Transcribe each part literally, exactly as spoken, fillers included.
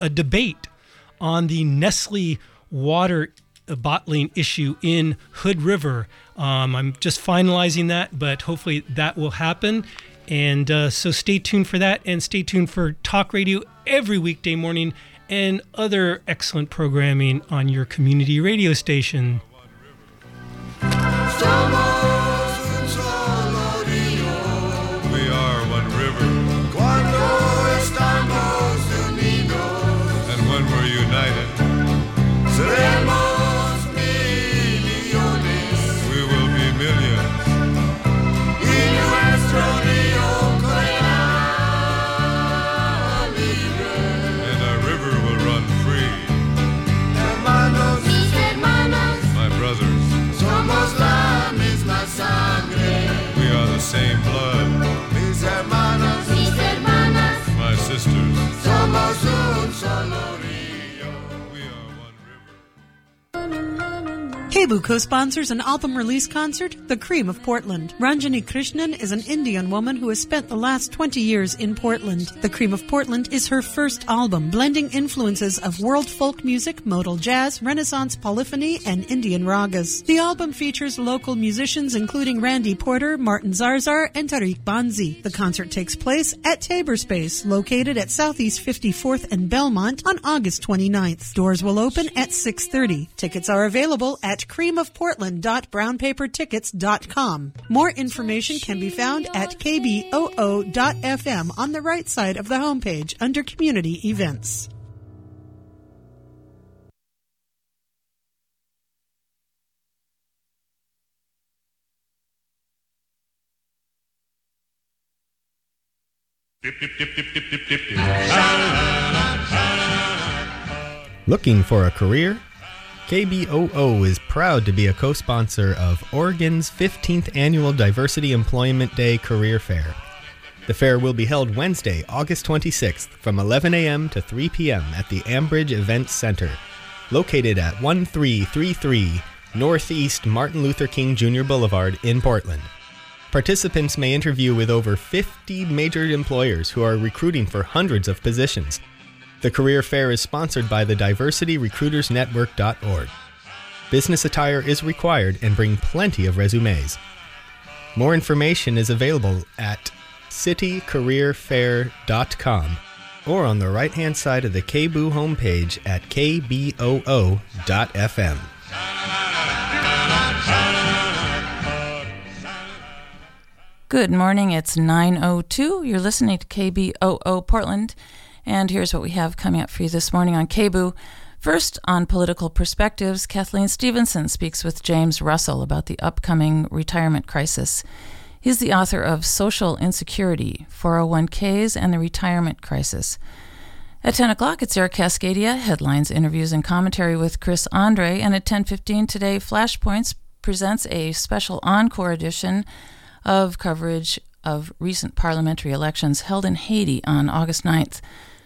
a debate on the Nestle water bottling issue in Hood River. Um, I'm just finalizing that, but hopefully that will happen. And uh, so stay tuned for that, and stay tuned for Talk Radio every weekday morning and other excellent programming on your community radio station. Same blood, mis hermanos, mis hermanas, my sisters, somos un solo río, we are one river. K B U co-sponsors an album release concert, The Cream of Portland. Ranjani Krishnan is an Indian woman who has spent the last twenty years in Portland. The Cream of Portland is her first album, blending influences of world folk music, modal jazz, Renaissance polyphony, and Indian ragas. The album features local musicians including Randy Porter, Martin Zarzar, and Tariq Banzi. The concert takes place at Tabor Space, located at Southeast fifty-fourth and Belmont, on August twenty-ninth. Doors will open at six thirty. Tickets are available at cream of portland dot brown paper tickets dot com. More information can be found at k b o o dot f m on the right side of the homepage under Community Events. Looking for a career? K B O O is proud to be a co-sponsor of Oregon's fifteenth Annual Diversity Employment Day Career Fair. The fair will be held Wednesday, August twenty-sixth from eleven a.m. to three p.m. at the Ambridge Events Center, located at thirteen thirty-three Northeast Martin Luther King Junior Boulevard in Portland. Participants may interview with over fifty major employers who are recruiting for hundreds of positions. The career fair is sponsored by the diversity recruiters network dot org. Business attire is required and bring plenty of resumes. More information is available at city career fair dot com or on the right-hand side of the K B O O homepage at k b o o dot f m. Good morning, it's nine oh two. You're listening to K B O O Portland. And here's what we have coming up for you this morning on K B O O. First, on Political Perspectives, Kathleen Stevenson speaks with James Russell about the upcoming retirement crisis. He's the author of Social Insecurity, four oh one k's, and the Retirement Crisis. At ten o'clock, it's Eric Cascadia, headlines, interviews, and commentary with Chris Andre. And at ten fifteen today, Flashpoints presents a special encore edition of coverage of recent parliamentary elections held in Haiti on August ninth.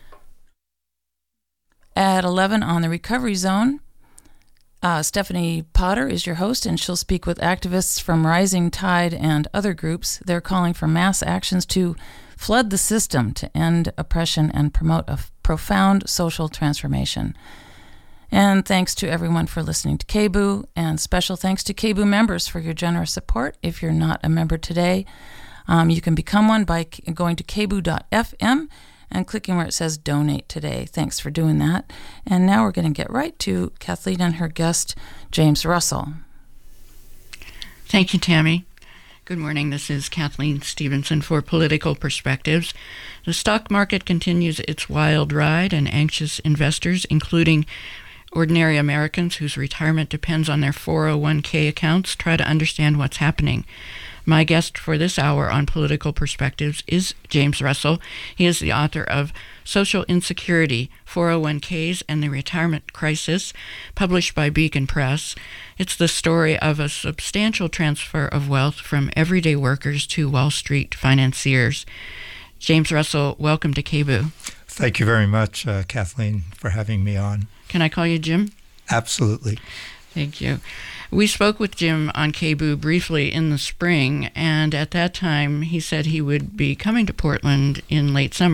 At eleven on the Recovery Zone, uh, Stephanie Potter is your host, and she'll speak with activists from Rising Tide and other groups. They're calling for mass actions to flood the system to end oppression and promote a profound social transformation. And thanks to everyone for listening to K B O O, and special thanks to K B O O members for your generous support. If you're not a member today, um, you can become one by going to k b o o dot f m and clicking where it says Donate Today. Thanks for doing that. And now we're going to get right to Kathleen and her guest, James Russell. Thank you, Tammy. Good morning. This is Kathleen Stevenson for Political Perspectives. The stock market continues its wild ride, and anxious investors, including ordinary Americans whose retirement depends on their four oh one k accounts, try to understand what's happening. My guest for this hour on Political Perspectives is James Russell. He is the author of Social Insecurity, four oh one k's, and the Retirement Crisis, published by Beacon Press. It's the story of a substantial transfer of wealth from everyday workers to Wall Street financiers. James Russell, welcome to K B O O. Thank you very much, uh, Kathleen, for having me on. Can I call you Jim? Absolutely. Thank you. We spoke with Jim on K B O O briefly in the spring, and at that time he said he would be coming to Portland in late summer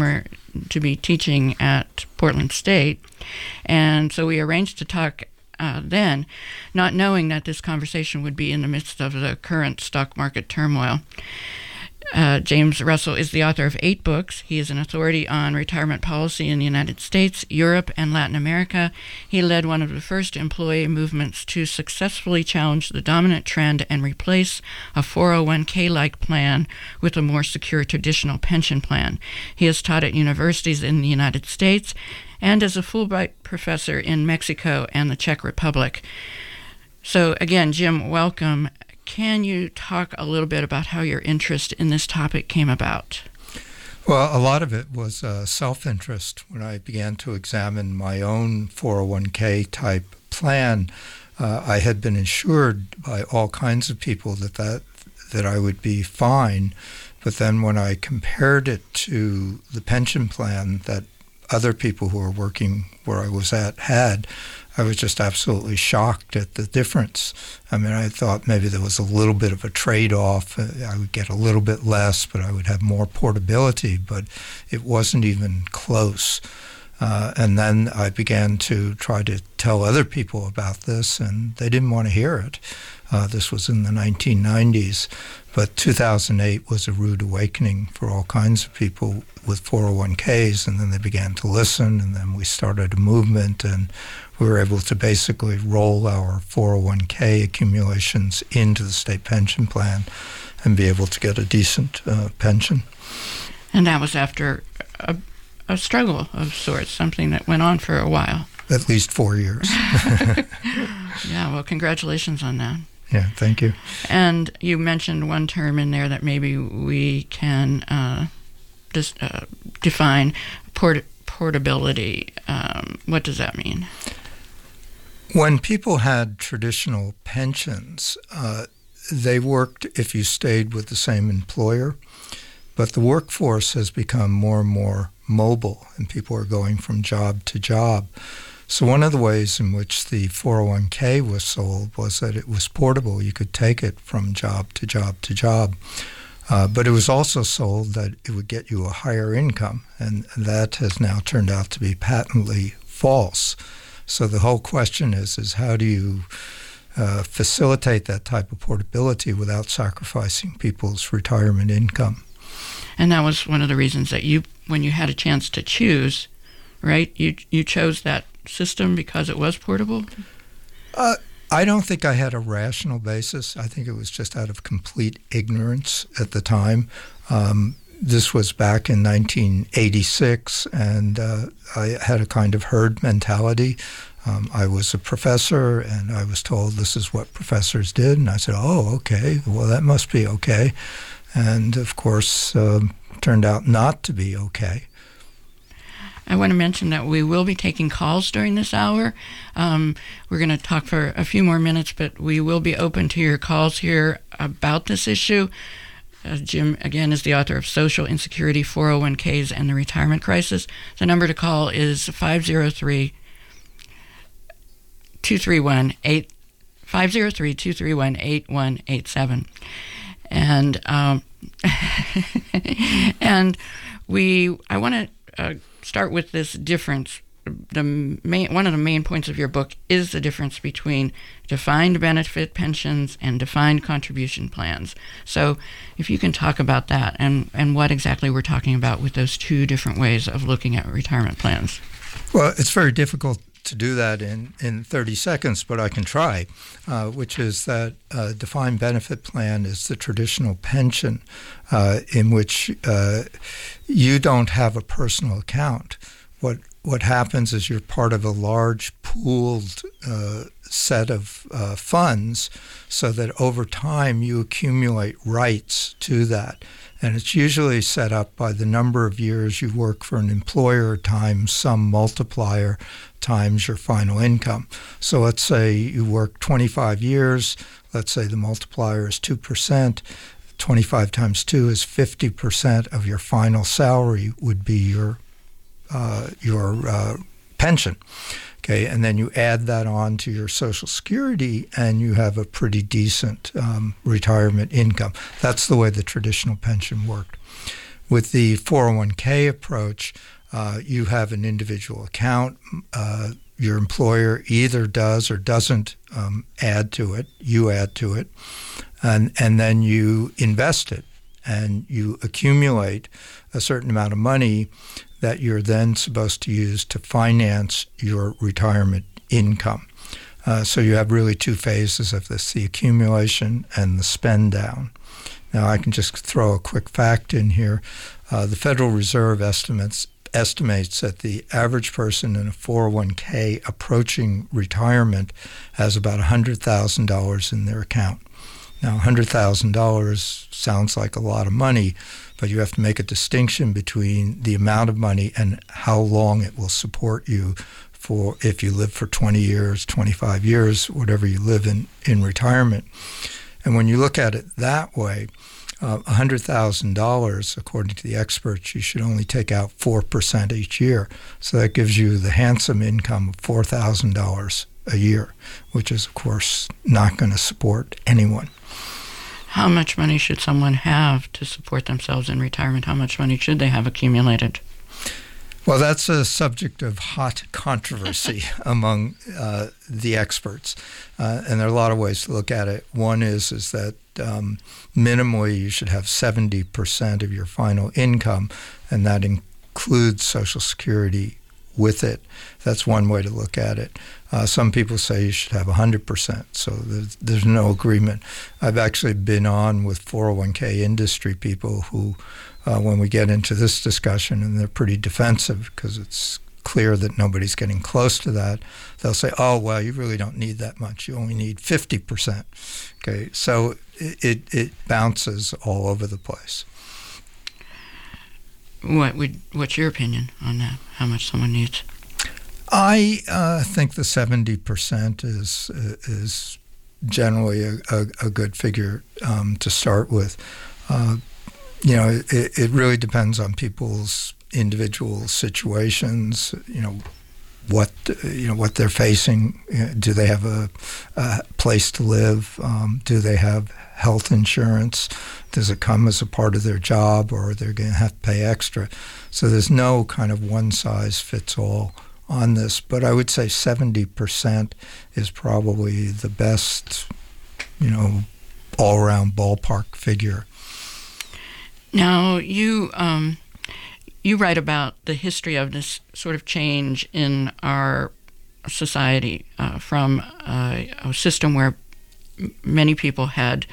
to be teaching at Portland State. And so we arranged to talk uh, then, not knowing that this conversation would be in the midst of the current stock market turmoil. Uh, James Russell is the author of eight books. He is an authority on retirement policy in the United States, Europe, and Latin America. He led one of the first employee movements to successfully challenge the dominant trend and replace a four oh one k-like plan with a more secure traditional pension plan. He has taught at universities in the United States and as a Fulbright professor in Mexico and the Czech Republic. So again, Jim, welcome. Can you talk a little bit about how your interest in this topic came about? Well, a lot of it was uh, self-interest. When I began to examine my own four oh one k type plan, uh, I had been assured by all kinds of people that, that that I would be fine. But then when I compared it to the pension plan that other people who were working where I was at had, I was just absolutely shocked at the difference. I mean, I thought maybe there was a little bit of a trade-off. I would get a little bit less, but I would have more portability, but it wasn't even close. Uh, and then I began to try to tell other people about this, and they didn't want to hear it. Uh, this was in the nineteen nineties. But two thousand eight was a rude awakening for all kinds of people with four oh one k's, and then they began to listen, and then we started a movement, and we were able to basically roll our four oh one k accumulations into the state pension plan and be able to get a decent uh, pension. And that was after a, a struggle of sorts, something that went on for a while. At least four years. Yeah, well, congratulations on that. Yeah, thank you. And you mentioned one term in there that maybe we can uh, dis- uh, define, port- portability. Um, what does that mean? When people had traditional pensions, uh, they worked if you stayed with the same employer, but the workforce has become more and more mobile, and people are going from job to job. So one of the ways in which the four oh one k was sold was that it was portable. You could take it from job to job to job. Uh, but it was also sold that it would get you a higher income, and that has now turned out to be patently false. So the whole question is, is how do you uh, facilitate that type of portability without sacrificing people's retirement income? And that was one of the reasons that you, when you had a chance to choose, right, you you chose that system because it was portable? Uh, I don't think I had a rational basis. I think it was just out of complete ignorance at the time. Um, this was back in nineteen eighty-six, and uh, I had a kind of herd mentality. Um, I was a professor, and I was told this is what professors did, and I said, oh, okay, well, that must be okay. And, of course, uh, turned out not to be okay. I want to mention that we will be taking calls during this hour. Um, we're going to talk for a few more minutes, but we will be open to your calls here about this issue. Uh, Jim, again, is the author of Social Insecurity, four oh one k's, and the Retirement Crisis. The number to call is five oh three, two three one, eight one eight seven. And um, and we, I want to uh, start with this difference. The main, one of the main points of your book is the difference between defined benefit pensions and defined contribution plans. So if you can talk about that and, and what exactly we're talking about with those two different ways of looking at retirement plans. Well, it's very difficult to do that in, in thirty seconds, but I can try, uh, which is that a defined benefit plan is the traditional pension uh, in which uh, you don't have a personal account. What what happens is you're part of a large pooled uh, set of uh, funds so that over time you accumulate rights to that. And it's usually set up by the number of years you work for an employer times some multiplier times your final income. So let's say you work twenty-five years. Let's say the multiplier is two percent. twenty-five times two is fifty percent of your final salary would be your uh, your uh, pension. Okay, and then you add that on to your Social Security, and you have a pretty decent um, retirement income. That's the way the traditional pension worked. With the four oh one k approach, uh, you have an individual account. Uh, your employer either does or doesn't um, add to it. You add to it. And, and then you invest it. And you accumulate a certain amount of money that you're then supposed to use to finance your retirement income. Uh, so you have really two phases of this, the accumulation and the spend down. Now, I can just throw a quick fact in here. Uh, the Federal Reserve estimates estimates that the average person in a four oh one k approaching retirement has about one hundred thousand dollars in their account. Now, one hundred thousand dollars sounds like a lot of money, but you have to make a distinction between the amount of money and how long it will support you for if you live for twenty years, twenty-five years, whatever you live in, in retirement. And when you look at it that way, uh, one hundred thousand dollars, according to the experts, you should only take out four percent each year. So that gives you the handsome income of four thousand dollars a year, which is, of course, not going to support anyone. How much money should someone have to support themselves in retirement? How much money should they have accumulated? Well, that's a subject of hot controversy among uh, the experts, uh, and there are a lot of ways to look at it. One is is that um, minimally you should have seventy percent of your final income, and that includes Social Security with it. That's one way to look at it. Uh, some people say you should have one hundred percent, so there's, there's no agreement. I've actually been on with four oh one k industry people who, uh, when we get into this discussion, and they're pretty defensive because it's clear that nobody's getting close to that, they'll say, oh, well, you really don't need that much. You only need fifty percent. Okay, so it, it, it bounces all over the place. What would, what's your opinion on that, how much someone needs? I uh, think the seventy percent is is generally a, a, a good figure um, to start with. Uh, you know, it, it really depends on people's individual situations. You know, what you know what they're facing. Do they have a, a place to live? Um, do they have health insurance? Does it come as a part of their job, or are they going to have to pay extra? So there's no kind of one size fits all on this, but I would say seventy percent is probably the best, you know, all-around ballpark figure. Now, you um, you write about the history of this sort of change in our society uh, from uh, a system where m- many people had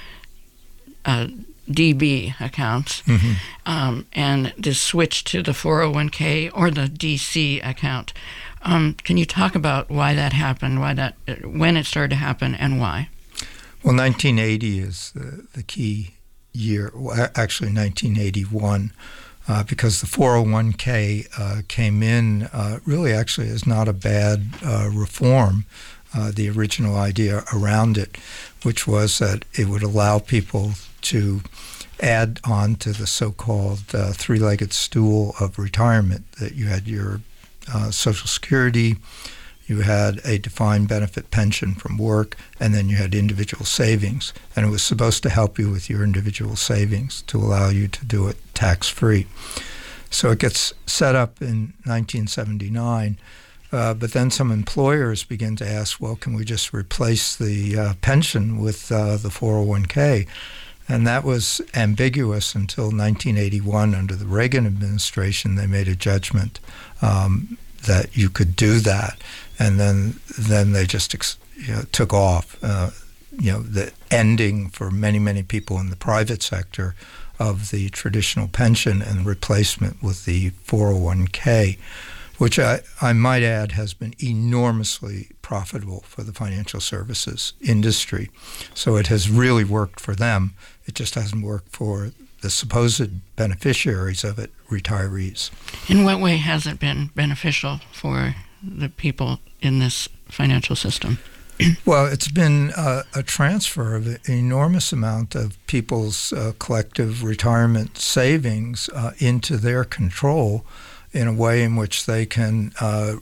uh, D B accounts, mm-hmm. um, and this switch to the four oh one k or the D C account. Um, can you talk about why that happened, why that, when it started to happen, and why? Well, nineteen eighty is the, the key year. Well, actually, nineteen eighty-one, uh, because the four oh one k uh, came in uh, really actually as not a bad uh, reform. Uh, the original idea around it, which was that it would allow people to add on to the so-called uh, three-legged stool of retirement, that you had your uh, Social Security, you had a defined benefit pension from work, and then you had individual savings. And it was supposed to help you with your individual savings to allow you to do it tax-free. So it gets set up in nineteen seventy-nine. Uh, but then some employers begin to ask, well, can we just replace the uh, pension with uh, the four oh one k? And that was ambiguous until nineteen eighty-one. Under the Reagan administration, they made a judgment um, that you could do that. And then then they just ex- you know, took off. Uh, you know, the ending for many, many people in the private sector of the traditional pension and replacement with the four oh one k, which I, I might add has been enormously profitable for the financial services industry. So it has really worked for them. It just hasn't worked for the supposed beneficiaries of it, retirees. In what way has it been beneficial for the people in this financial system? Well, it's been uh, a transfer of an enormous amount of people's uh, collective retirement savings uh, into their control, in a way in which they can uh,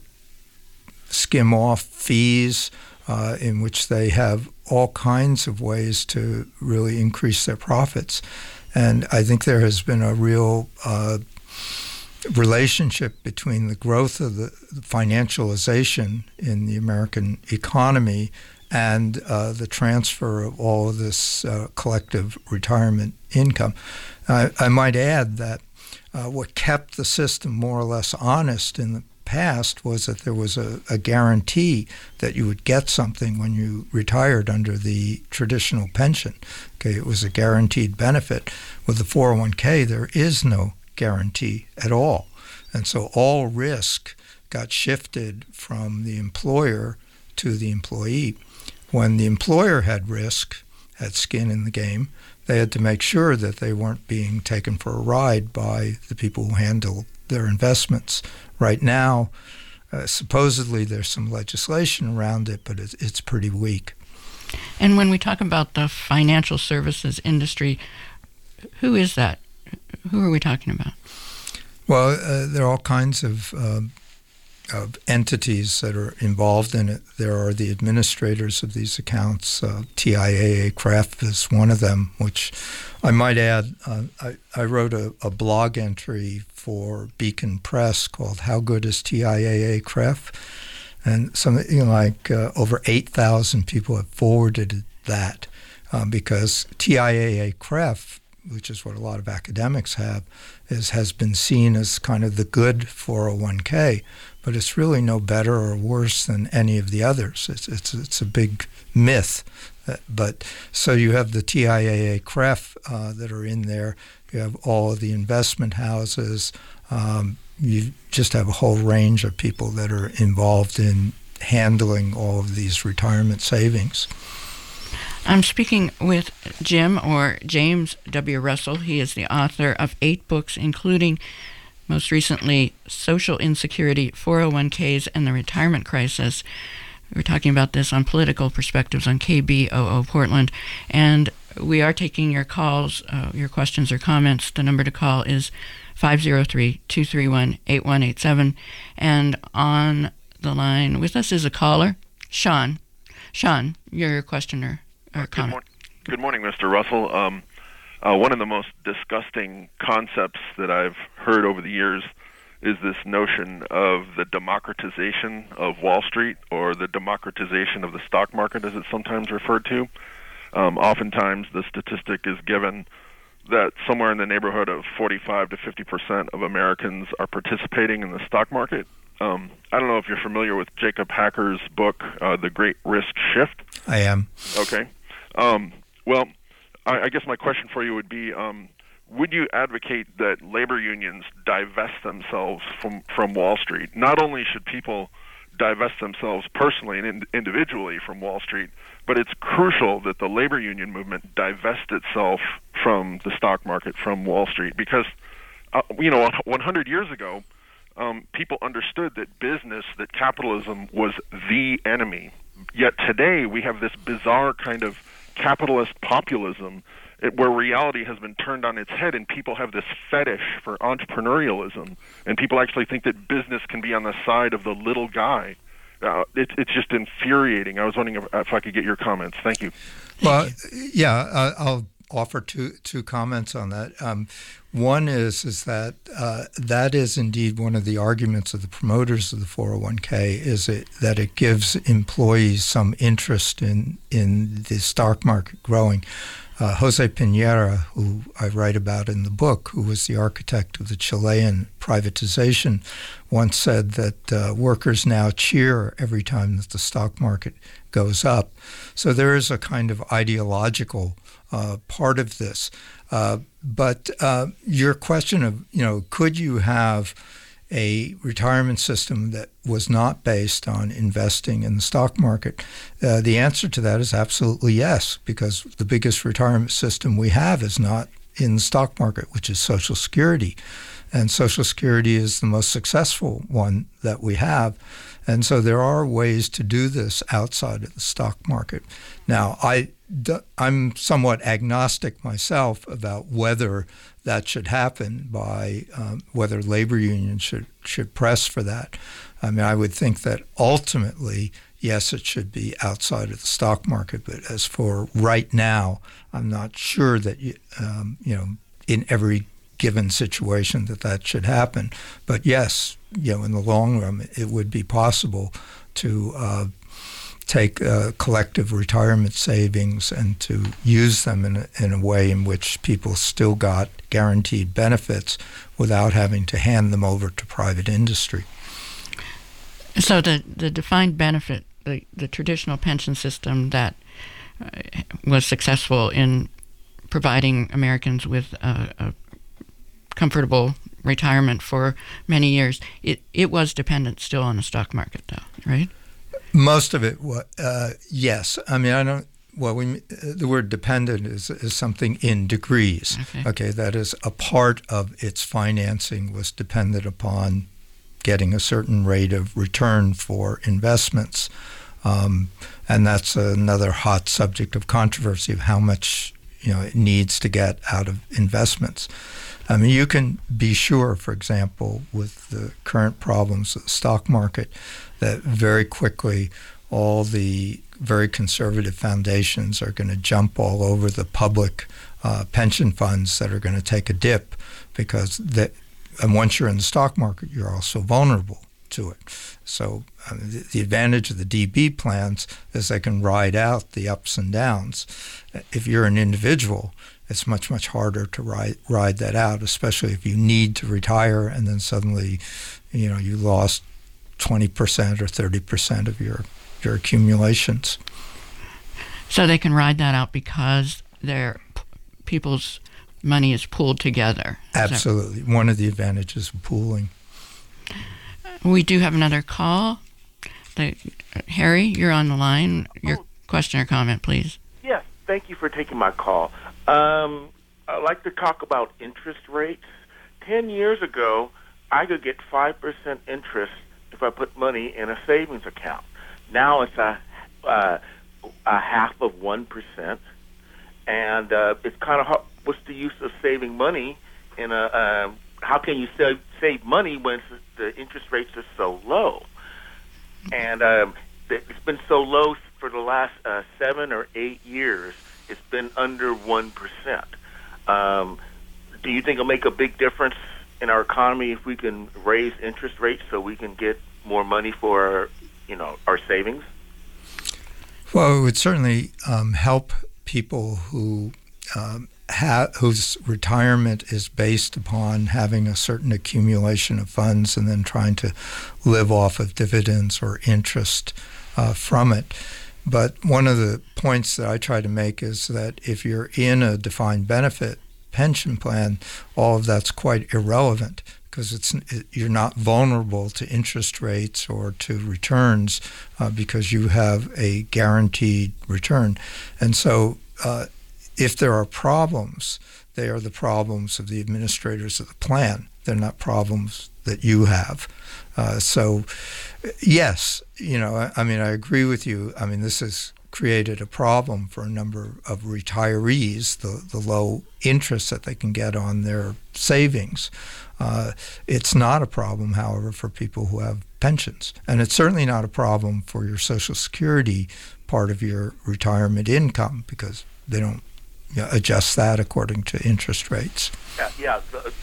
skim off fees, uh, in which they have all kinds of ways to really increase their profits. And I think there has been a real uh, relationship between the growth of the financialization in the American economy and uh, the transfer of all of this uh, collective retirement income. I, I might add that uh, what kept the system more or less honest in the past was that there was a, a guarantee that you would get something when you retired under the traditional pension. Okay, it was a guaranteed benefit. With the four oh one k, there is no guarantee at all. And so all risk got shifted from the employer to the employee. When the employer had risk, had skin in the game, they had to make sure that they weren't being taken for a ride by the people who handle their investments. Right now, uh, supposedly there's some legislation around it, but it's, it's pretty weak. And when we talk about the financial services industry, who is that? Who are we talking about? Well, uh, there are all kinds of, uh, of entities that are involved in it. There are the administrators of these accounts. Uh, T I A A C R E F is one of them, which I might add, uh, I, I wrote a, a blog entry for Beacon Press called How Good is T I A A C R E F? And something you know, like uh, over eight thousand people have forwarded that um, because T I A A C R E F, which is what a lot of academics have, is has been seen as kind of the good four oh one k, but it's really no better or worse than any of the others. It's it's it's a big myth. Uh, but so you have the T I A A C R E F uh, that are in there. You have all of the investment houses. Um, you just have a whole range of people that are involved in handling all of these retirement savings. I'm speaking with Jim, or James W. Russell. He is the author of eight books, including, most recently, Social Insecurity, four oh one k's, and the Retirement Crisis. We're talking about this on Political Perspectives on K B O O Portland. And we are taking your calls, uh, your questions or comments. The number to call is five oh three, two three one, eight one eight seven. And on the line with us is a caller, Sean. Sean, your questioner. Or good, mor- good morning, Mister Russell. Um, uh, one of the most disgusting concepts that I've heard over the years is this notion of the democratization of Wall Street, or the democratization of the stock market, as it's sometimes referred to. Um, oftentimes, the statistic is given that somewhere in the neighborhood of forty-five to fifty percent of Americans are participating in the stock market. Um, I don't know if you're familiar with Jacob Hacker's book, uh, The Great Risk Shift. I am. Okay. Um, well, I, I guess my question for you would be, um, would you advocate that labor unions divest themselves from, from Wall Street? Not only should people divest themselves personally and in, individually from Wall Street, but it's crucial that the labor union movement divest itself from the stock market, from Wall Street, because, uh, you know, one hundred years ago, um, people understood that business, that capitalism was the enemy. Yet today we have this bizarre kind of capitalist populism where reality has been turned on its head, and people have this fetish for entrepreneurialism, and people actually think that business can be on the side of the little guy. Uh, it, it's just infuriating. I was wondering if, if I could get your comments. Thank you. Well, yeah, uh, I'll offer two two comments on that. Um, one is is that uh, that is indeed one of the arguments of the promoters of the four oh one k, is it, that it gives employees some interest in in the stock market growing. Uh, Jose Piñera, who I write about in the book, who was the architect of the Chilean privatization, once said that uh, workers now cheer every time that the stock market goes up. So there is a kind of ideological uh, part of this. Uh, but uh, your question of, you know, could you have a retirement system that was not based on investing in the stock market? Uh, the answer to that is absolutely yes, because the biggest retirement system we have is not in the stock market, which is Social Security. And Social Security is the most successful one that we have. And so there are ways to do this outside of the stock market. Now, I, I'm somewhat agnostic myself about whether that should happen, by um, whether labor unions should, should press for that. I mean, I would think that ultimately, yes, it should be outside of the stock market. But as for right now, I'm not sure that, you, um, you know, in every given situation that that should happen. But yes, you know, in the long run, it would be possible to uh, take uh, collective retirement savings and to use them in a, in a way in which people still got guaranteed benefits without having to hand them over to private industry. So the, the defined benefit, the, the traditional pension system that uh, was successful in providing Americans with a, a comfortable retirement for many years, it, it was dependent still on the stock market, though, right? Most of it, uh, yes. I mean, I don't. Well, we, the word dependent is is something in degrees. Okay. Okay, that is a part of its financing was dependent upon getting a certain rate of return for investments, um, and that's another hot subject of controversy of how much you know it needs to get out of investments. I mean, you can be sure, for example, with the current problems of the stock market, that very quickly all the very conservative foundations are going to jump all over the public uh, pension funds that are going to take a dip because that, and once you're in the stock market, you're also vulnerable to it. So um, the, the advantage of the D B plans is they can ride out the ups and downs. If you're an individual, it's much, much harder to ride ride that out, especially if you need to retire and then suddenly, you know, you lost twenty percent or thirty percent of your, your accumulations. So they can ride that out because their people's money is pooled together. Absolutely. One of the advantages of pooling. We do have another call. The, uh, Harry, you're on the line. Your oh. question or comment, please. Yes, thank you for taking my call. Um, I'd like to talk about interest rates. Ten years ago, I could get five percent interest if I put money in a savings account. Now it's a, uh, a half of one percent, and uh, it's kind of hard. What's the use of saving money in a? Uh, how can you save save money when the interest rates are so low? And um, it's been so low for the last uh, seven or eight years. It's been under one percent. Um, do you think it'll make a big difference in our economy if we can raise interest rates so we can get more money for, you know, our savings? Well, it would certainly um, help people who um, ha- whose retirement is based upon having a certain accumulation of funds and then trying to live off of dividends or interest uh, from it. But one of the points that I try to make is that if you're in a defined benefit pension plan, all of that's quite irrelevant because it's it, you're not vulnerable to interest rates or to returns uh, because you have a guaranteed return. And so uh, if there are problems, they are the problems of the administrators of the plan. They're not problems that you have. Uh, so, yes, you know, I, I mean, I agree with you. I mean, this has created a problem for a number of retirees, the, the low interest that they can get on their savings. Uh, it's not a problem, however, for people who have pensions. And it's certainly not a problem for your Social Security part of your retirement income because they don't you know, adjust that according to interest rates. Yeah, yeah. The,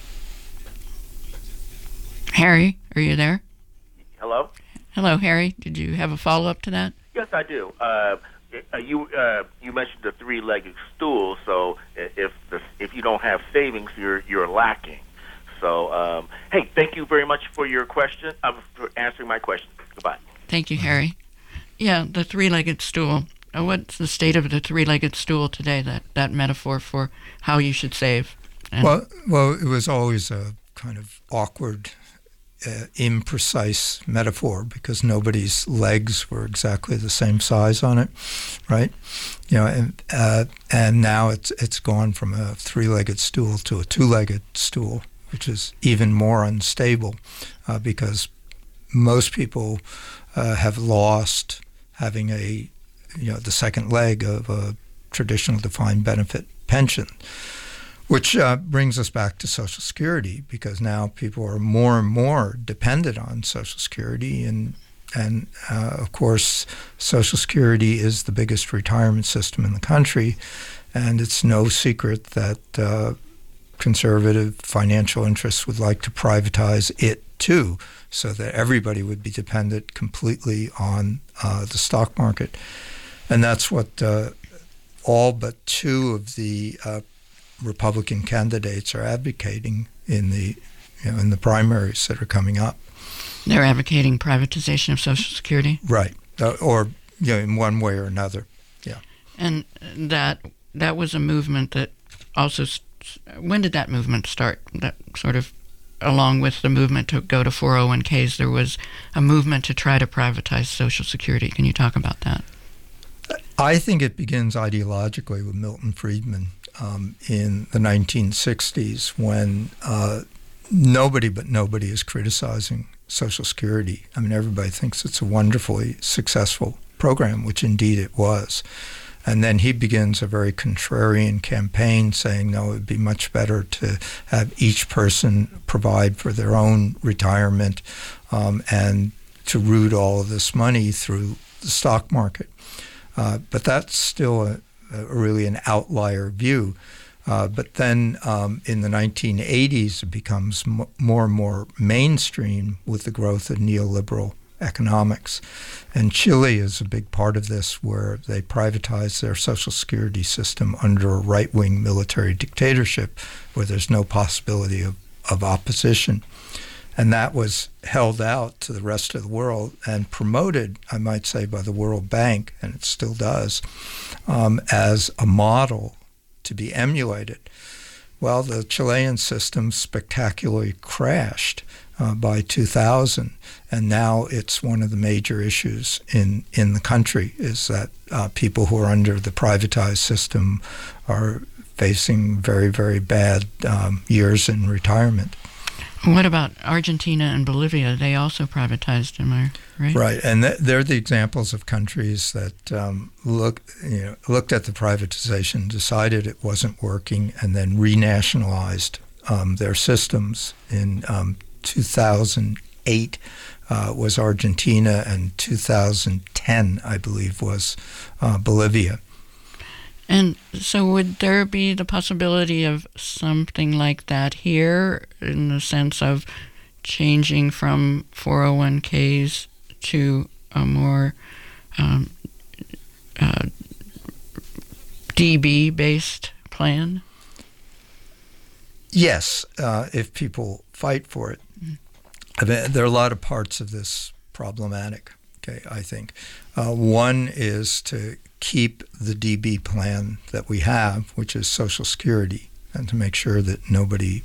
Harry, are you there? Hello? Hello, Harry. Did you have a follow-up to that? Yes, I do. Uh, you uh, you mentioned the three-legged stool. So if the, if you don't have savings, you're you're lacking. So um, hey, thank you very much for your question. Uh, for answering my question. Goodbye. Thank you, Harry. Yeah, the three-legged stool. Uh, what's the state of the three-legged stool today? That that metaphor for how you should save. And well, well, it was always a kind of awkward. Uh, imprecise metaphor because nobody's legs were exactly the same size on it, right? You know, and uh, and now it's it's gone from a three-legged stool to a two-legged stool, which is even more unstable uh, because most people uh, have lost having a you know the second leg of a traditional defined benefit pension. Which uh, brings us back to Social Security, because now people are more and more dependent on Social Security, and and uh, of course, Social Security is the biggest retirement system in the country, and it's no secret that uh, conservative financial interests would like to privatize it too, so that everybody would be dependent completely on uh, the stock market. And that's what uh, all but two of the uh, Republican candidates are advocating in the you know, in the primaries that are coming up. They're advocating privatization of Social Security? Right. Uh, or you know, in one way or another. Yeah. And that that was a movement that also, when did that movement start? That sort of, along with the movement to go to four oh one k's, there was a movement to try to privatize Social Security. Can you talk about that? I think it begins ideologically with Milton Friedman um, in the nineteen sixties, when uh, nobody but nobody is criticizing Social Security. I mean, everybody thinks it's a wonderfully successful program, which indeed it was. And then he begins a very contrarian campaign saying, no, it would be much better to have each person provide for their own retirement um, and to root all of this money through the stock market. Uh, but that's still a, a really an outlier view. Uh, but then um, in the nineteen eighties, it becomes m- more and more mainstream with the growth of neoliberal economics. And Chile is a big part of this, where they privatized their Social Security system under a right-wing military dictatorship where there's no possibility of, of opposition. And that was held out to the rest of the world and promoted, I might say, by the World Bank, and it still does, um, as a model to be emulated. Well, the Chilean system spectacularly crashed uh, by two thousand, and now it's one of the major issues in, in the country, is that uh, people who are under the privatized system are facing very, very bad um, years in retirement. What about Argentina and Bolivia? They also privatized, am I right? Right, and th- they're the examples of countries that um, look, you know, looked at the privatization, decided it wasn't working, and then renationalized um, their systems. In um, two thousand eight uh, was Argentina, and two thousand ten, I believe, was uh, Bolivia. And so would there be the possibility of something like that here, in the sense of changing from four oh one k's to a more um, uh, D B-based plan? Yes, uh, if people fight for it. Mm-hmm. I mean, there are a lot of parts of this problematic, okay, I think. Uh, one is to keep the D B plan that we have, which is Social Security, and to make sure that nobody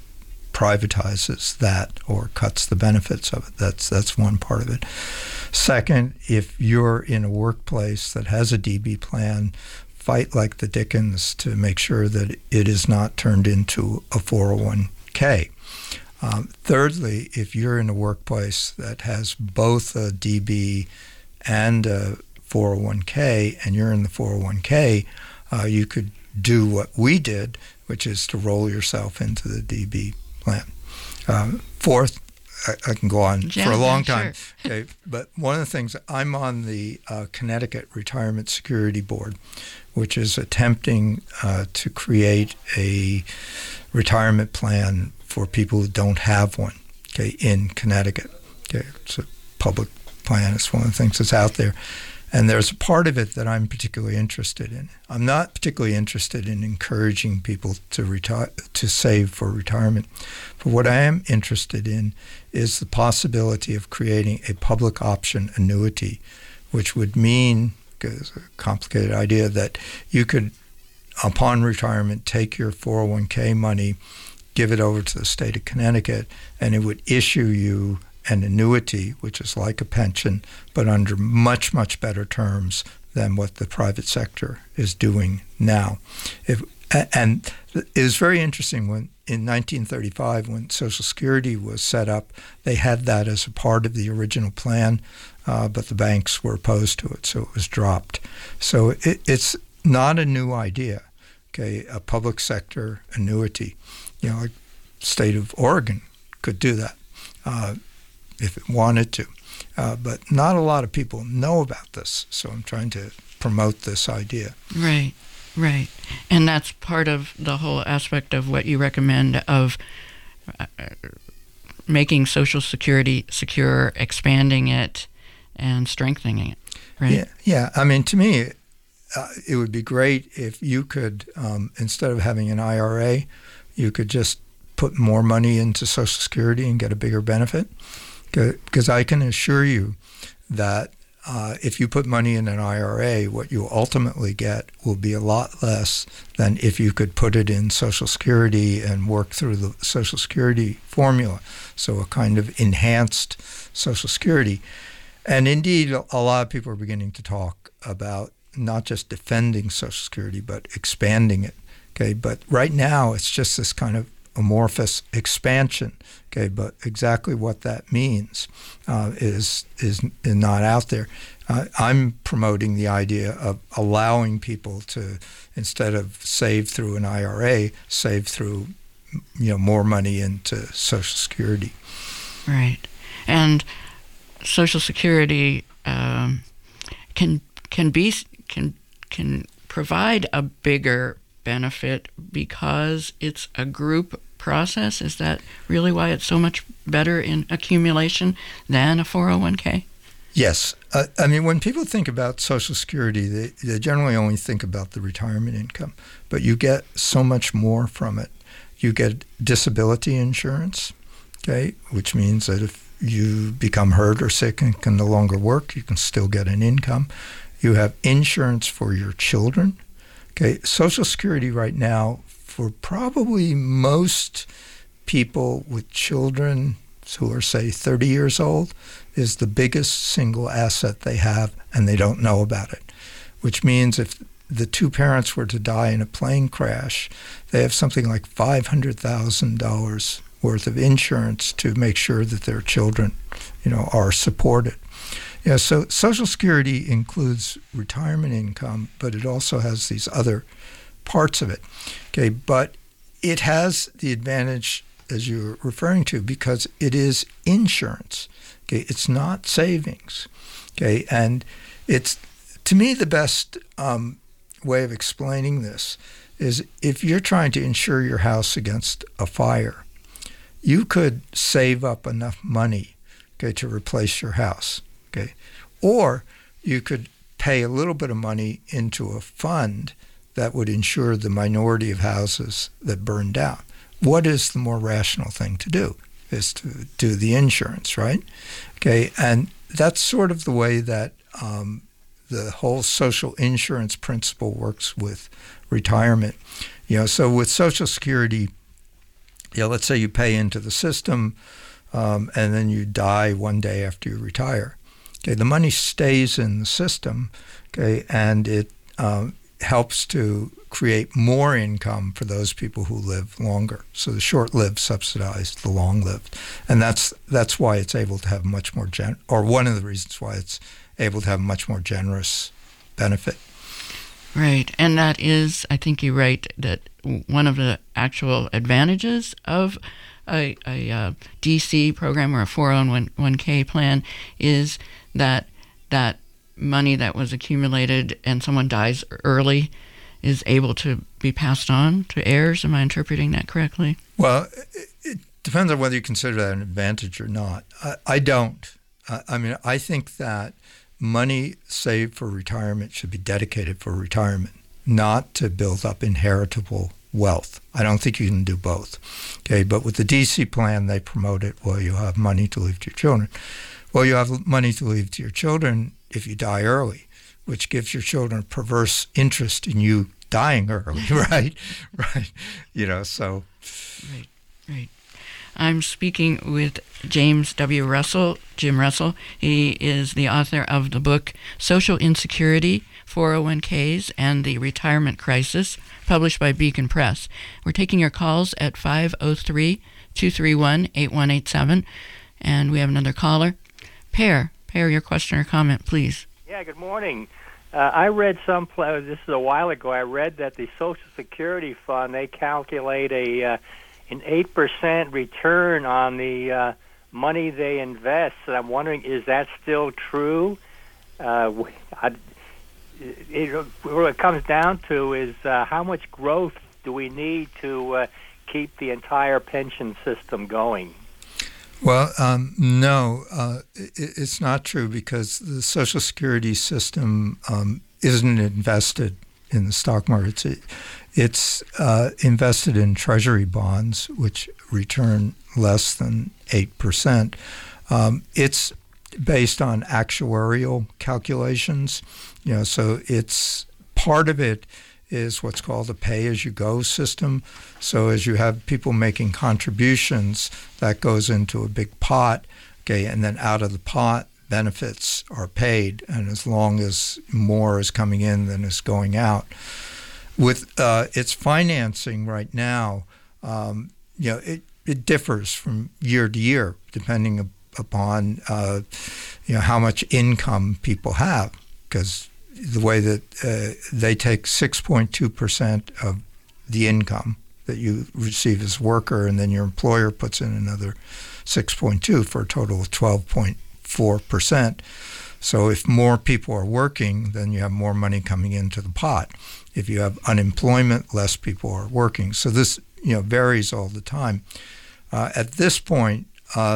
privatizes that or cuts the benefits of it. That's that's one part of it. Second, if you're in a workplace that has a D B plan, fight like the dickens to make sure that it is not turned into a four oh one k. Um, thirdly, if you're in a workplace that has both a D B and a four oh one k, and you're in the four oh one k, uh, you could do what we did, which is to roll yourself into the D B plan. Um, fourth, I, I can go on yeah, for a long yeah, time. Sure. Okay, but one of the things, I'm on the uh, Connecticut Retirement Security Board, which is attempting uh, to create a retirement plan for people who don't have one, okay, in Connecticut. Okay, it's a public plan. It's one of the things that's out there. And there's a part of it that I'm particularly interested in. I'm not particularly interested in encouraging people to retire, to save for retirement. But what I am interested in is the possibility of creating a public option annuity, which would mean, it's a complicated idea, that you could, upon retirement, take your four oh one k money, give it over to the state of Connecticut, and it would issue you an annuity, which is like a pension, but under much, much better terms than what the private sector is doing now. If, and it was very interesting when, in nineteen thirty-five, when Social Security was set up, they had that as a part of the original plan, uh, but the banks were opposed to it, so it was dropped. So it, it's not a new idea, okay, a public sector annuity. You know, like the state of Oregon could do that. Uh, if it wanted to. Uh, but not a lot of people know about this, so I'm trying to promote this idea. Right. Right. And that's part of the whole aspect of what you recommend of uh, making Social Security secure, expanding it, and strengthening it, right? Yeah, yeah. I mean, to me, uh, it would be great if you could, um, instead of having an I R A, you could just put more money into Social Security and get a bigger benefit. Because I can assure you that uh, if you put money in an I R A, what you ultimately get will be a lot less than if you could put it in Social Security and work through the Social Security formula. So a kind of enhanced Social Security. And indeed, a lot of people are beginning to talk about not just defending Social Security, but expanding it. Okay, but right now it's just this kind of amorphous expansion. Okay, but exactly what that means uh, is is not out there. Uh, I'm promoting the idea of allowing people to, instead of save through an I R A, save through, you know, more money into Social Security. Right, and Social Security um, can can be can can provide a bigger benefit because it's a group process. Is that really why it's so much better in accumulation than a four oh one k? Yes. Uh, I mean, when people think about Social Security, they, they generally only think about the retirement income, but you get so much more from it. You get disability insurance, okay, which means that if you become hurt or sick and can no longer work, you can still get an income. You have insurance for your children. Okay, Social Security right now, for probably most people with children who are, say, thirty years old, is the biggest single asset they have, and they don't know about it, which means if the two parents were to die in a plane crash, they have something like five hundred thousand dollars worth of insurance to make sure that their children, you know, are supported. Yeah, so Social Security includes retirement income, but it also has these other parts of it. Okay, but it has the advantage, as you're referring to, because it is insurance. Okay, it's not savings. Okay, and it's, to me, the best um, way of explaining this is if you're trying to insure your house against a fire, you could save up enough money, okay, to replace your house. Okay, or you could pay a little bit of money into a fund that would insure the minority of houses that burn down. What is the more rational thing to do? Is to do the insurance, right? Okay, and that's sort of the way that um, the whole social insurance principle works with retirement. You know, so with Social Security, you know, let's say you pay into the system um, and then you die one day after you retire. Okay, the money stays in the system, okay, and it um, helps to create more income for those people who live longer. So the short-lived subsidize the long-lived, and that's that's why it's able to have much more gen, or one of the reasons why it's able to have much more generous benefit. Right, and that is, I think you're right, that one of the actual advantages of a, a, a D C program or a four oh one k plan is that that money that was accumulated and someone dies early is able to be passed on to heirs. Am I interpreting that correctly? Well, it depends on whether you consider that an advantage or not. I, I don't. I, I mean, I think that money saved for retirement should be dedicated for retirement, not to build up inheritable wealth. I don't think you can do both. Okay, but with the D C plan, they promote it, well, you have money to leave to your children. Well, you have money to leave to your children if you die early, which gives your children a perverse interest in you dying early, right? Right. You know, so. Right, right. I'm speaking with James W. Russell, Jim Russell. He is the author of the book Social Insecurity, four oh one k's, and the Retirement Crisis, published by Beacon Press. We're taking your calls at five oh three, two three one, eight one eight seven, and we have another caller. Pear, Pear, your question or comment, please. Yeah, good morning. Uh, I read some, this is a while ago, I read that the Social Security Fund, they calculate a uh, an eight percent return on the uh, money they invest. And I'm wondering, is that still true? Uh, I, it, what it comes down to is uh, how much growth do we need to uh, keep the entire pension system going? Well, um, no, uh, it, it's not true, because the Social Security system um, isn't invested in the stock markets. It, it's uh, invested in treasury bonds, which return less than eight percent. Um, it's based on actuarial calculations, you know, so it's part of it is what's called a pay-as-you-go system. So as you have people making contributions, that goes into a big pot, okay, and then out of the pot, benefits are paid, and as long as more is coming in than is going out. With uh, its financing right now, um, you know, it, it differs from year to year, depending upon, uh, you know, how much income people have, because the way that uh, they take six point two percent of the income that you receive as a worker, and then your employer puts in another six point two for a total of twelve point four percent. So if more people are working, then you have more money coming into the pot. If you have unemployment, less people are working. So this, you know, varies all the time. Uh, at this point, uh,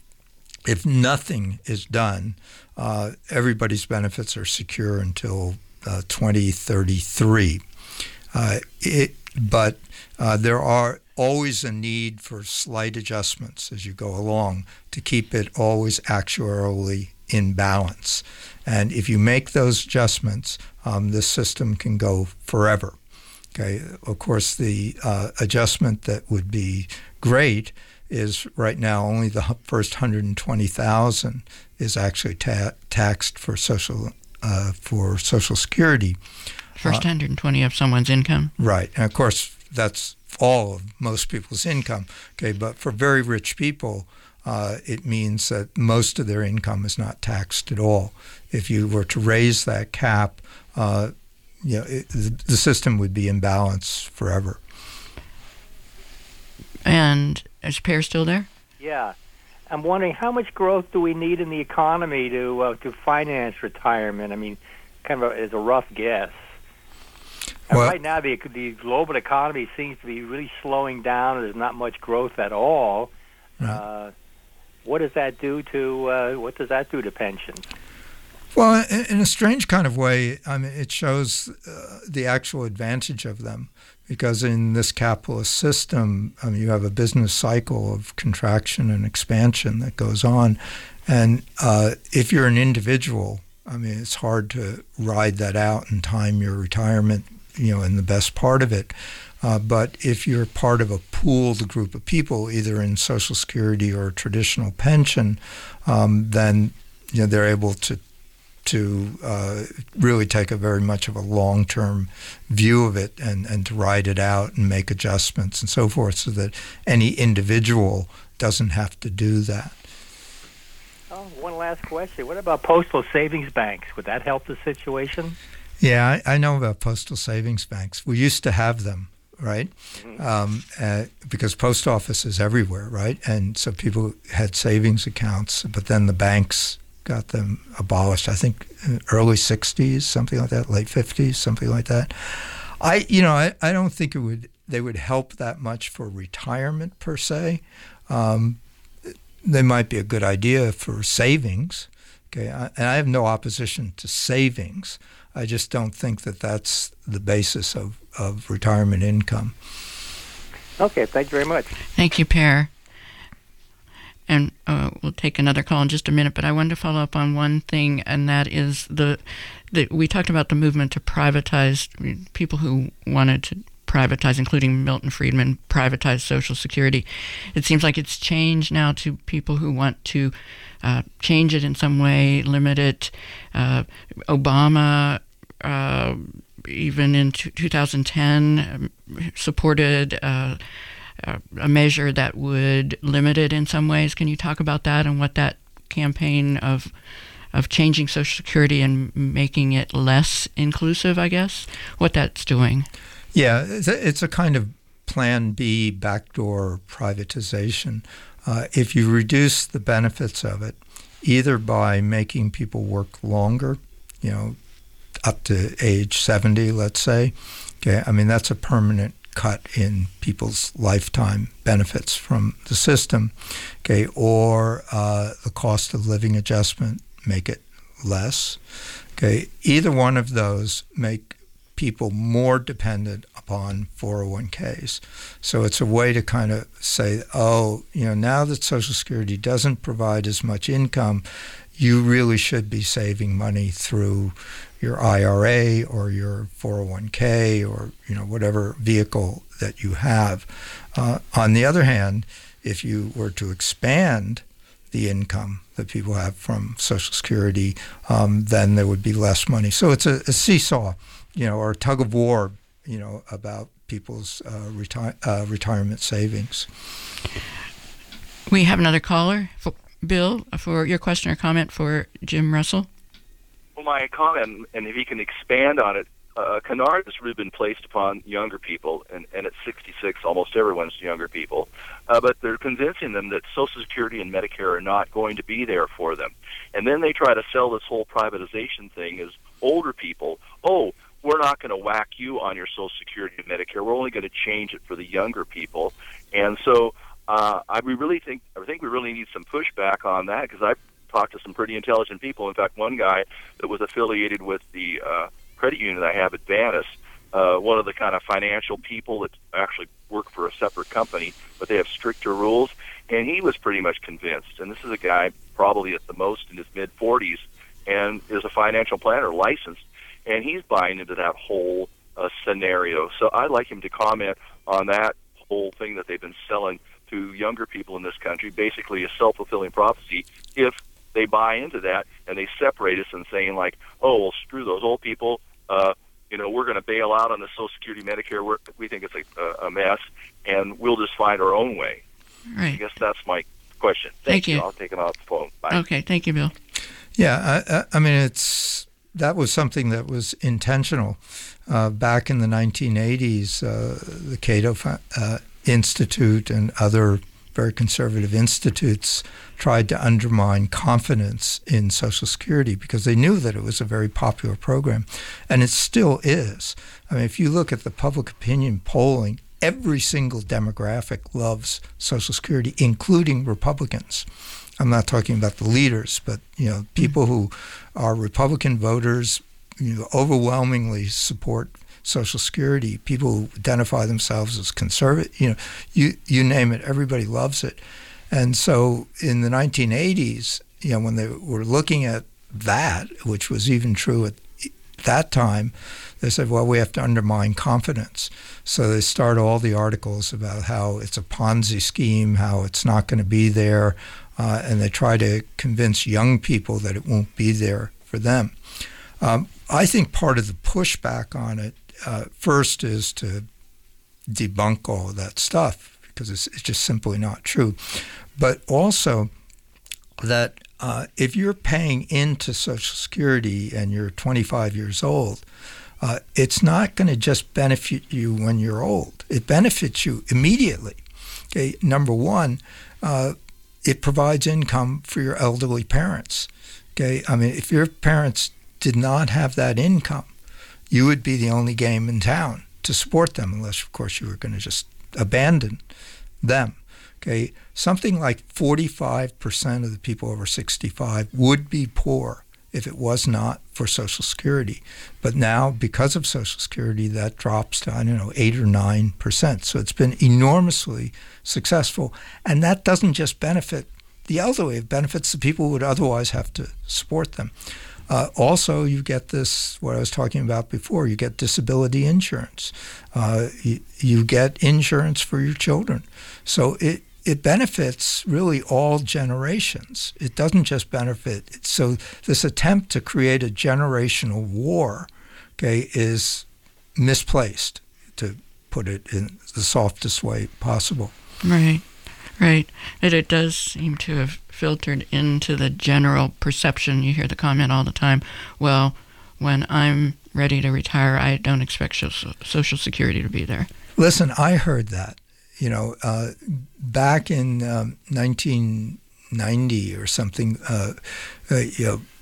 if nothing is done, uh, everybody's benefits are secure until uh, twenty thirty-three. Uh, it, but uh, there are always a need for slight adjustments as you go along to keep it always actuarially in balance. And if you make those adjustments, um, this system can go forever. Okay. Of course, the uh, adjustment that would be great is right now only the first one hundred twenty thousand is actually ta- taxed for social uh, for Social Security. First uh, one hundred twenty of someone's income. Right, and of course that's all of most people's income. Okay, but for very rich people, uh, it means that most of their income is not taxed at all. If you were to raise that cap, uh, you know, it, the, the system would be in balance forever. And is Per still there? Yeah. I'm wondering how much growth do we need in the economy to uh, to finance retirement? I mean, kind of a, as a rough guess. And Well- right now, the the global economy seems to be really slowing down. There's not much growth at all. Right. Uh, what does that do to uh, what does that do to pensions? Well, in, in a strange kind of way, I mean, it shows uh, the actual advantage of them, because in this capitalist system, I mean, you have a business cycle of contraction and expansion that goes on, and uh, if you're an individual, I mean, it's hard to ride that out and time your retirement, you know, in the best part of it. Uh, but if you're part of a pooled group of people, either in Social Security or a traditional pension, um, then you know they're able to to uh, really take a very much of a long-term view of it and, and to ride it out and make adjustments and so forth, so that any individual doesn't have to do that. Oh, one last question. What about postal savings banks? Would that help the situation? Yeah, I, I know about postal savings banks. We used to have them, right? Mm-hmm. Um, uh, because post offices everywhere, right? And so people had savings accounts, but then the banks got them abolished. I think in early sixties, something like that, late fifties, something like that. I, you know, I, I don't think it would. They would help that much for retirement per se. Um, they might be a good idea for savings. Okay, I, and I have no opposition to savings. I just don't think that that's the basis of, of retirement income. Okay, thank you very much. Thank you, Per. And uh, we'll take another call in just a minute, but I wanted to follow up on one thing, and that is the, the we talked about the movement to privatize, people who wanted to privatize, including Milton Friedman, privatize Social Security. It seems like it's changed now to people who want to uh, change it in some way, limit it. Uh, Obama, uh, even in t- two thousand ten, um, supported uh, uh, a measure that would limit it in some ways. Can you talk about that and what that campaign of of changing Social Security and making it less inclusive, I guess, what that's doing? Yeah, it's a, it's a kind of Plan B backdoor privatization. Uh, if you reduce the benefits of it, either by making people work longer, you know, up to age seventy, let's say. Okay, I mean, that's a permanent cut in people's lifetime benefits from the system. Okay, or uh, the cost of living adjustment, make it less. Okay, either one of those make people more dependent upon four oh one k's. So it's a way to kind of say, oh, you know, now that Social Security doesn't provide as much income, you really should be saving money through your I R A or your four oh one k or, you know, whatever vehicle that you have. Uh, on the other hand, if you were to expand the income that people have from Social Security, um, then there would be less money. So it's a, a seesaw, you know, or a tug of war, you know, about people's uh, reti- uh, retirement savings. We have another caller, for Bill, for your question or comment for Jim Russell. Well, my comment, and if you can expand on it, uh, canard has really been placed upon younger people, and, and at sixty-six, almost everyone's younger people, uh, but they're convincing them that Social Security and Medicare are not going to be there for them. And then they try to sell this whole privatization thing as older people, oh, we're not going to whack you on your Social Security and Medicare. We're only going to change it for the younger people. And so uh, I we really think I think we really need some pushback on that, because I've talked to some pretty intelligent people. In fact, one guy that was affiliated with the uh, credit union I have, Advantis, uh, one of the kind of financial people that actually work for a separate company, but they have stricter rules, and he was pretty much convinced. And this is a guy probably at the most in his mid-forties and is a financial planner licensed, and he's buying into that whole uh, scenario. So I'd like him to comment on that whole thing that they've been selling to younger people in this country, basically a self-fulfilling prophecy, if they buy into that and they separate us and saying like, oh, well, screw those old people, uh, you know, we're going to bail out on the Social Security, Medicare, we're, we think it's a, a mess, and we'll just find our own way. Right. I guess that's my question. Thank, Thank you. you. I'll take it off the phone. Bye. Okay, thank you, Bill. Yeah, I, I, I mean, it's that was something that was intentional. Uh, back in the nineteen eighties, uh, the Cato uh, Institute and other very conservative institutes tried to undermine confidence in Social Security because they knew that it was a very popular program, and it still is. I mean, if you look at the public opinion polling, every single demographic loves Social Security, including Republicans. I'm not talking about the leaders, but you know, people who are Republican voters, you know, overwhelmingly support Social Security. People who identify themselves as conservative, you know, you you name it, everybody loves it. And so in the nineteen eighties, you know, when they were looking at that, which was even true at that time, they said, well, we have to undermine confidence. So they start all the articles about how it's a Ponzi scheme, how it's not going to be there, uh, and they try to convince young people that it won't be there for them. Um, I think part of the pushback on it uh, first is to debunk all of that stuff, because it's, it's just simply not true. But also that uh, if you're paying into Social Security and you're twenty-five years old, uh, it's not going to just benefit you when you're old. It benefits you immediately. Okay, number one, uh, it provides income for your elderly parents. Okay, I mean, if your parents did not have that income, you would be the only game in town to support them, unless, of course, you were going to just abandon them. Okay, something like forty-five percent of the people over sixty-five would be poor if it was not for Social Security. But now, because of Social Security, that drops to, I don't know, eight or nine percent. So it's been enormously successful. And that doesn't just benefit the elderly, it benefits the people who would otherwise have to support them. Uh, also, you get this, what I was talking about before, you get disability insurance. Uh, you, you get insurance for your children. So it, it benefits really all generations. It doesn't just benefit. So this attempt to create a generational war, okay, is misplaced, to put it in the softest way possible. Right, right. And it does seem to have filtered into the general perception. You hear the comment all the time, well, when I'm ready to retire, I don't expect Social Security to be there. Listen, I heard that. You know, uh, back in um, nineteen ninety or something, uh, uh, you know,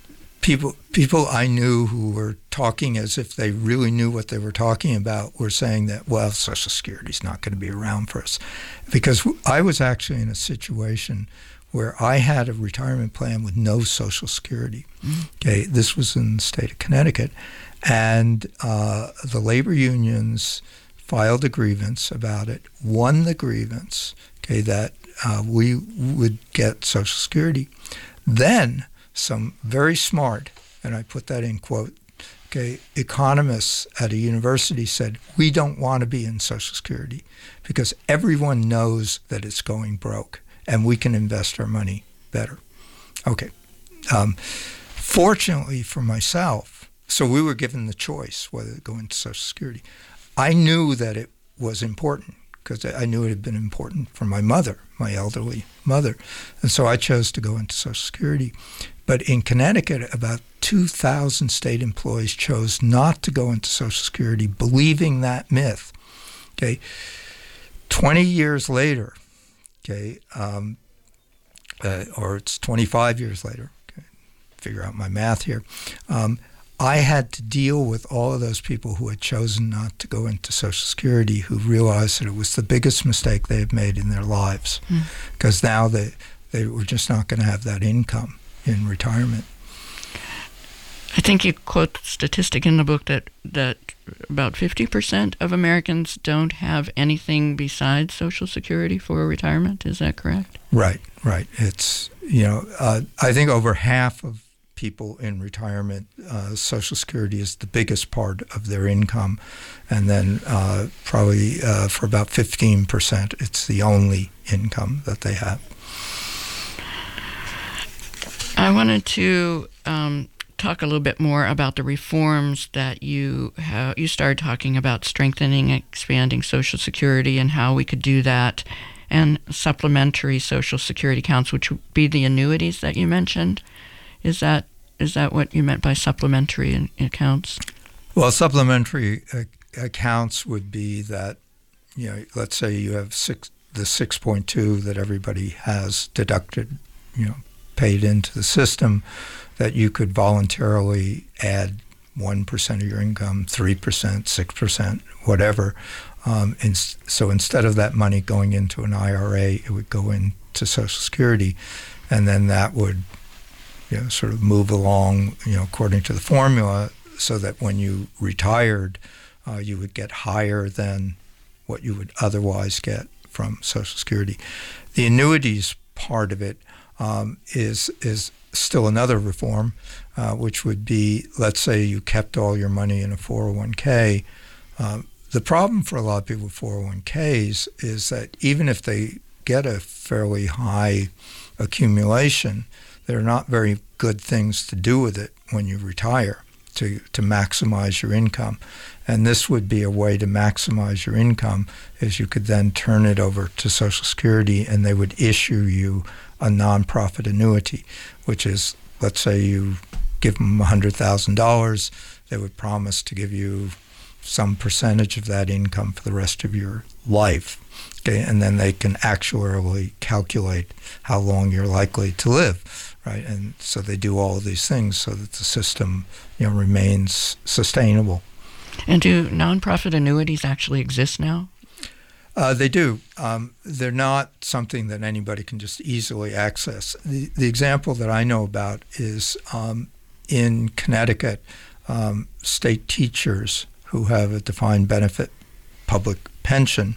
people people I knew who were talking as if they really knew what they were talking about were saying that, well, Social Security's not going to be around for us. Because I was actually in a situation where I had a retirement plan with no Social Security. Mm. Okay, this was in the state of Connecticut. And uh, the labor unions filed a grievance about it, won the grievance, okay, that uh, we would get Social Security. Then some very smart, and I put that in quote, okay, economists at a university said, we don't want to be in Social Security because everyone knows that it's going broke and we can invest our money better. Okay. Um, fortunately for myself, so we were given the choice whether to go into Social Security. I knew that it was important because I knew it had been important for my mother, my elderly mother. And so I chose to go into Social Security. But in Connecticut, about two thousand state employees chose not to go into Social Security, believing that myth. Okay, twenty years later, okay, um, uh, or it's twenty-five years later, okay, figure out my math here, um, I had to deal with all of those people who had chosen not to go into Social Security, who realized that it was the biggest mistake they had made in their lives, because mm. now they, they were just not going to have that income in retirement. I think you quote the statistic in the book that, that about fifty percent of Americans don't have anything besides Social Security for retirement. Is that correct? Right, right. It's, you know, uh, I think over half of people in retirement, uh, Social Security is the biggest part of their income. And then uh, probably uh, for about fifteen percent, it's the only income that they have. I wanted to um, talk a little bit more about the reforms that you have. You started talking about strengthening, expanding Social Security and how we could do that, and supplementary Social Security accounts, which would be the annuities that you mentioned. Is that is that what you meant by supplementary in, accounts? Well, supplementary uh, accounts would be that, you know, let's say you have six, the six point two that everybody has deducted, you know, paid into the system, that you could voluntarily add one percent of your income, three percent, six percent, whatever. Um, and so instead of that money going into an I R A, it would go into Social Security, and then that would, you know, sort of move along, you know, according to the formula, so that when you retired, uh, you would get higher than what you would otherwise get from Social Security. The annuities part of it um, is is still another reform, uh, which would be, let's say you kept all your money in a four oh one k. Um, the problem for a lot of people with four oh one k's is that even if they get a fairly high accumulation, there are not very good things to do with it when you retire to, to maximize your income. And this would be a way to maximize your income, is you could then turn it over to Social Security and they would issue you a nonprofit annuity, which is, let's say you give them one hundred thousand dollars, they would promise to give you some percentage of that income for the rest of your life. Okay, and then they can actuarially calculate how long you're likely to live, right? And so they do all of these things so that the system, you know, remains sustainable. And do nonprofit annuities actually exist now? Uh, they do. Um, they're not something that anybody can just easily access. The, the example that I know about is um, in Connecticut, um, state teachers who have a defined benefit public pension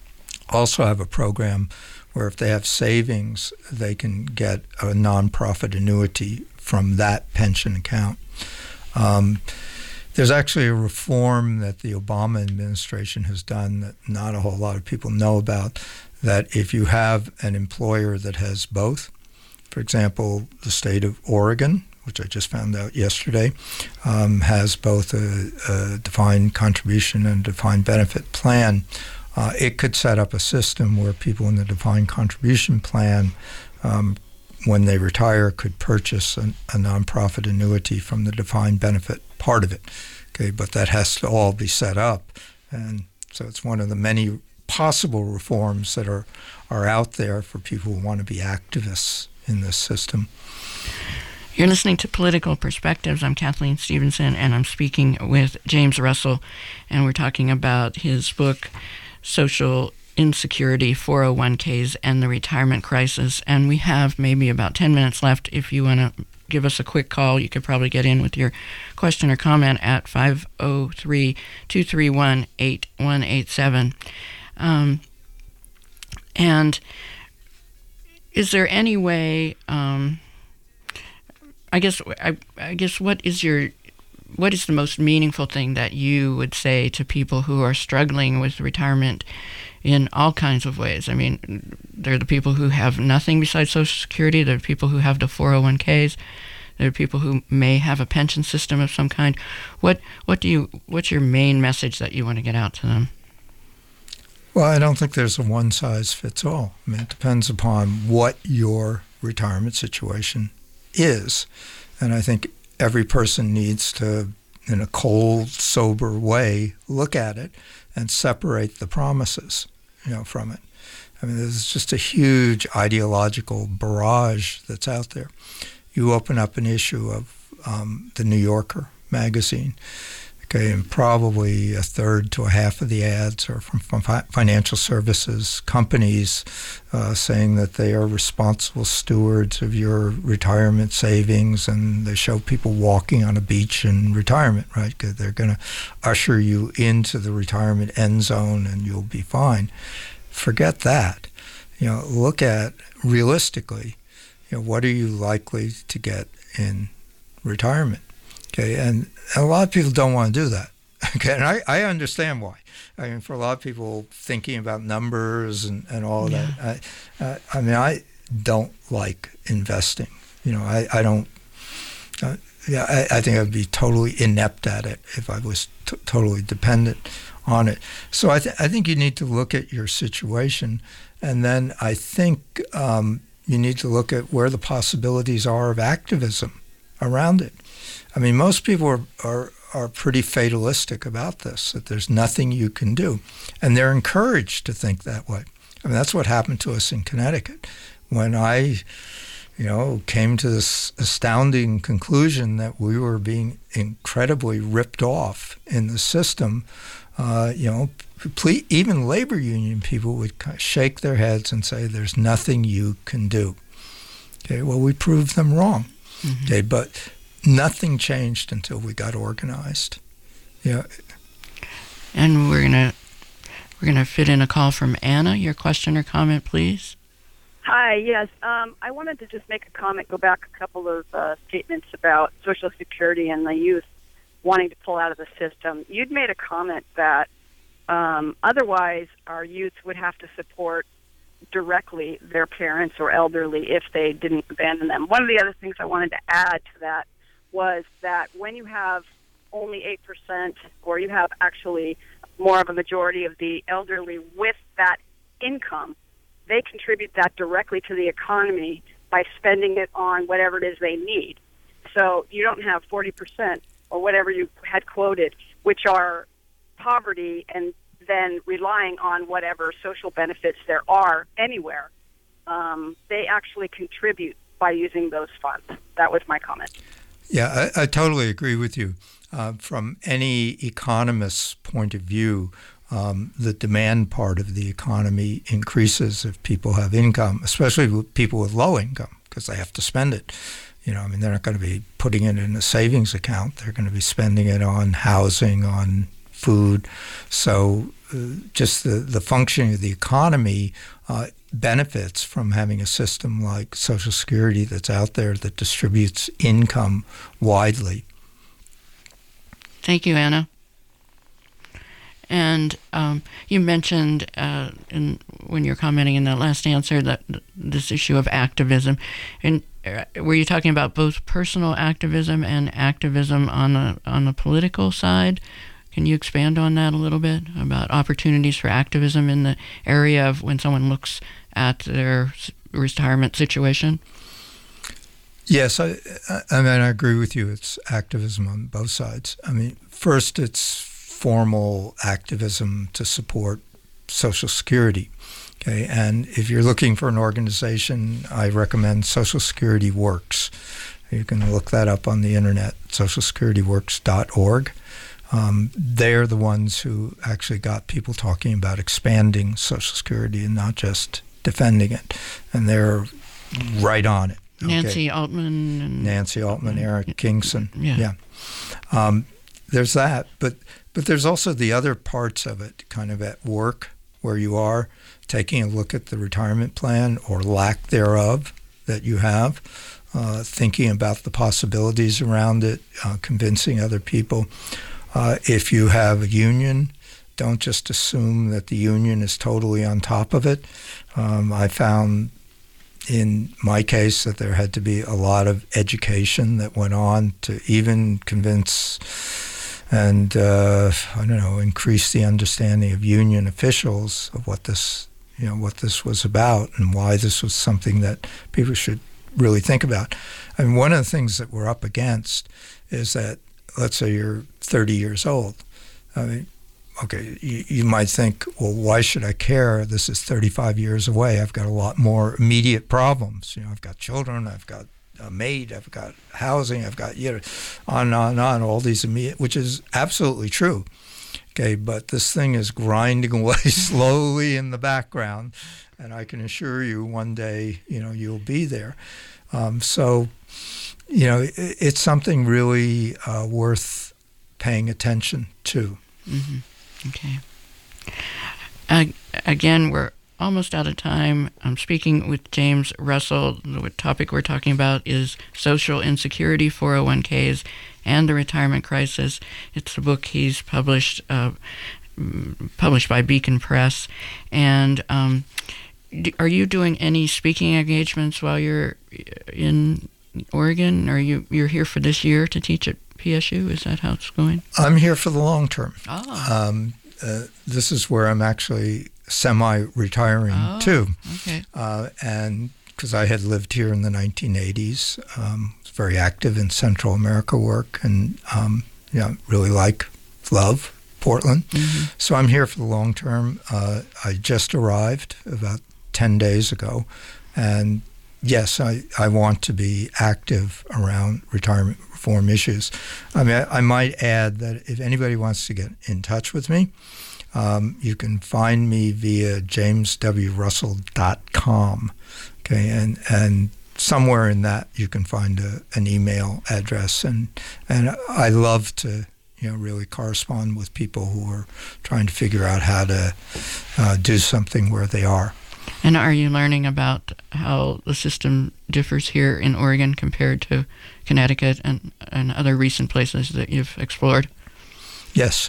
also have a program where if they have savings, they can get a nonprofit annuity from that pension account. Um, there's actually a reform that the Obama administration has done that not a whole lot of people know about, that if you have an employer that has both, for example, the state of Oregon, which I just found out yesterday, um, has both a, a defined contribution and a defined benefit plan. Uh, it could set up a system where people in the defined contribution plan, um, when they retire, could purchase an, a nonprofit annuity from the defined benefit part of it. Okay, but that has to all be set up, and so it's one of the many possible reforms that are are out there for people who want to be activists in this system. You're listening to Political Perspectives. I'm Kathleen Stevenson, and I'm speaking with James Russell, and we're talking about his book, Social Insecurity, four oh one k's, and the Retirement Crisis. And we have maybe about ten minutes left. If you want to give us a quick call, you could probably get in with your question or comment at five oh three, two three one, eight one eight seven. Um, and is there any way... Um, I guess I, I guess what is your what is the most meaningful thing that you would say to people who are struggling with retirement in all kinds of ways? I mean, there are the people who have nothing besides Social Security. There are people who have the four oh one k's. There are people who may have a pension system of some kind. What what do you what's your main message that you want to get out to them? Well, I don't think there's a one size fits all. I mean, it depends upon what your retirement situation is. And I think every person needs to, in a cold, sober way, look at it and separate the promises, you know, from it. I mean, there's just a huge ideological barrage that's out there. You open up an issue of um, the New Yorker magazine, okay, and probably a third to a half of the ads are from, from fi- financial services companies uh, saying that they are responsible stewards of your retirement savings, and they show people walking on a beach in retirement, right? 'Cause they're going to usher you into the retirement end zone and you'll be fine. Forget that. You know, look at realistically, you know, what are you likely to get in retirement? Okay, and a lot of people don't want to do that. Okay, and I, I understand why. I mean, for a lot of people thinking about numbers and, and all of Yeah. that, I, uh, I mean, I don't like investing. You know, I, I don't, uh, yeah, I, I think I'd be totally inept at it if I was t- totally dependent on it. So I, th- I think you need to look at your situation, and then I think um, you need to look at where the possibilities are of activism around it. I mean, most people are, are are pretty fatalistic about this, that there's nothing you can do. And they're encouraged to think that way. I mean, that's what happened to us in Connecticut. When I, you know, came to this astounding conclusion that we were being incredibly ripped off in the system, uh, you know, ple- even labor union people would kind of shake their heads and say, there's nothing you can do. Okay, well, we proved them wrong. Mm-hmm. Okay, but nothing changed until we got organized. Yeah. And we're gonna we're gonna fit in a call from Anna. Your question or comment, please. Hi. Yes. Um, I wanted to just make a comment. Go back a couple of uh, statements about Social Security and the youth wanting to pull out of the system. You'd made a comment that um, otherwise our youth would have to support directly their parents or elderly if they didn't abandon them. One of the other things I wanted to add to that was that when you have only eight percent, or you have actually more of a majority of the elderly with that income, they contribute that directly to the economy by spending it on whatever it is they need. So you don't have forty percent or whatever you had quoted, which are poverty and then relying on whatever social benefits there are anywhere. Um, they actually contribute by using those funds. That was my comment. Yeah, I, I totally agree with you. Uh, from any economist's point of view, um, the demand part of the economy increases if people have income, especially with people with low income, because they have to spend it. You know, I mean, they're not going to be putting it in a savings account. They're going to be spending it on housing, on food. So uh, just the, the functioning of the economy uh, benefits from having a system like Social Security that's out there that distributes income widely. Thank you, Anna. And um, you mentioned uh, in, when you're commenting in that last answer that this issue of activism. And uh, were you talking about both personal activism and activism on the on the political side? Can you expand on that a little bit about opportunities for activism in the area of when someone looks at their retirement situation? Yes, I, I mean, I agree with you. It's activism on both sides. I mean, first, it's formal activism to support Social Security. Okay, and if you're looking for an organization, I recommend Social Security Works. You can look that up on the internet, social security works dot org. Um, they're the ones who actually got people talking about expanding Social Security and not just defending it. And they're right on it. Nancy okay. Altman. And, Nancy Altman, Eric uh, Kingson. Yeah. yeah. Um, there's that. But, but there's also the other parts of it, kind of at work where you are, taking a look at the retirement plan or lack thereof that you have, uh, thinking about the possibilities around it, uh, convincing other people. Uh, if you have a union, don't just assume that the union is totally on top of it. Um, I found in my case that there had to be a lot of education that went on to even convince and, uh, I don't know, increase the understanding of union officials of what this, you know, what this was about and why this was something that people should really think about. I mean, one of the things that we're up against is that, let's say you're thirty years old. I mean, okay, you, you might think, well, why should I care? This is thirty-five years away. I've got a lot more immediate problems. You know, I've got children, I've got a maid, I've got housing, I've got, you know, on and on and on, all these immediate, which is absolutely true. Okay, but this thing is grinding away slowly in the background, and I can assure you one day, you know, you'll be there. Um, so, you know, it, it's something really uh, worth paying attention to. Mm-hmm. Okay. Uh, again, we're almost out of time. I'm speaking with James Russell. The topic we're talking about is social insecurity, four oh one k's, and the retirement crisis. It's a book he's published, uh, published by Beacon Press. And um, are you doing any speaking engagements while you're in Oregon? Are you you're here for this year to teach at P S U? Is that how it's going? I'm here for the long term. Oh. Um, uh, this is where I'm actually semi-retiring oh, too. Okay. Uh, and because I had lived here in the nineteen eighties, um, was very active in Central America work, and um, you know, really like, love Portland. Mm-hmm. So I'm here for the long term. Uh, I just arrived about ten days ago, and yes, I, I want to be active around retirement reform issues. I mean, I, I might add that if anybody wants to get in touch with me, um, you can find me via james w russell dot com. Okay, and and somewhere in that you can find a, an email address, and and I love to, you know, really correspond with people who are trying to figure out how to uh, do something where they are. And are you learning about how the system differs here in Oregon compared to Connecticut and, and other recent places that you've explored? Yes.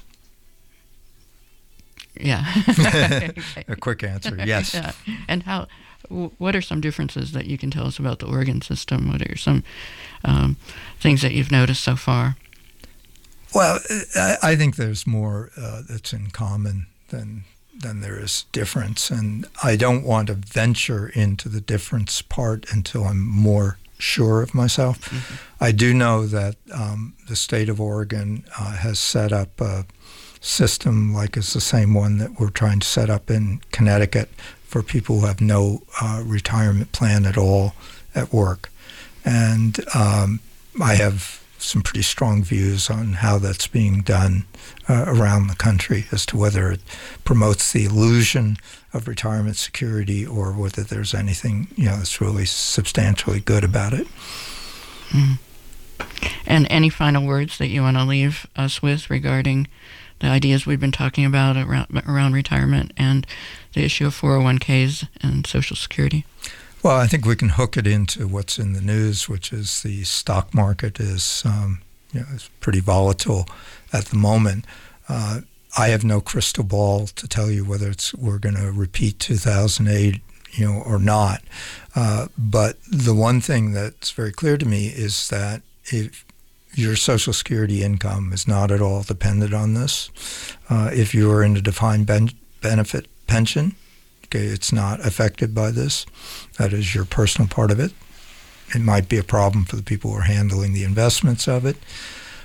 Yeah. A quick answer, yes. Yeah. And how? What are some differences that you can tell us about the Oregon system? What are some um, things that you've noticed so far? Well, I, I think there's more uh, that's in common than than there is difference, and I don't want to venture into the difference part until I'm more sure of myself. Mm-hmm. I do know that um, the state of Oregon uh, has set up a system like it's the same one that we're trying to set up in Connecticut for people who have no uh, retirement plan at all at work. And um, I have some pretty strong views on how that's being done uh, around the country as to whether it promotes the illusion of retirement security or whether there's anything, you know, that's really substantially good about it. Mm. And any final words that you want to leave us with regarding the ideas we've been talking about around, around retirement and the issue of four oh one k's and Social Security? Well, I think we can hook it into what's in the news, which is the stock market is, um, you know, is pretty volatile at the moment. Uh, I have no crystal ball to tell you whether it's we're going to repeat two thousand eight, you know, or not. Uh, but the one thing that's very clear to me is that if your Social Security income is not at all dependent on this, uh, if you are in a defined ben- benefit pension, okay, it's not affected by this. That is your personal part of it. It might be a problem for the people who are handling the investments of it.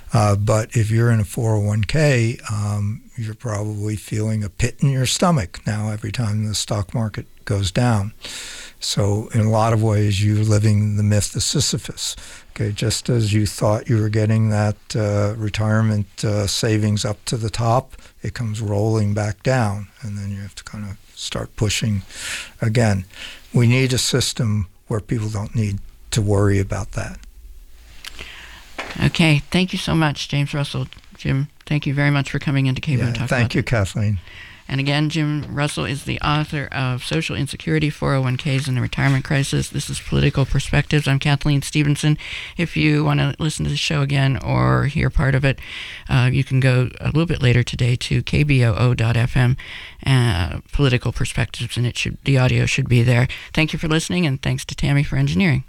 Uh, but if you're in a four oh one k, um, you're probably feeling a pit in your stomach now every time the stock market goes down. So in a lot of ways, you're living the myth of Sisyphus. Okay, just as you thought you were getting that uh, retirement uh, savings up to the top, it comes rolling back down, and then you have to kind of start pushing again. We need a system where people don't need to worry about that. Okay, thank you so much, James Russell. Jim, thank you very much for coming into K B O Yeah, and talking thank about you, it. Kathleen. And again, Jim Russell is the author of Social Insecurity, four oh one k's, and the Retirement Crisis. This is Political Perspectives. I'm Kathleen Stevenson. If you want to listen to the show again or hear part of it, uh, you can go a little bit later today to k b o o dot f m, uh, Political Perspectives, and it should the audio should be there. Thank you for listening, and thanks to Tammy for engineering.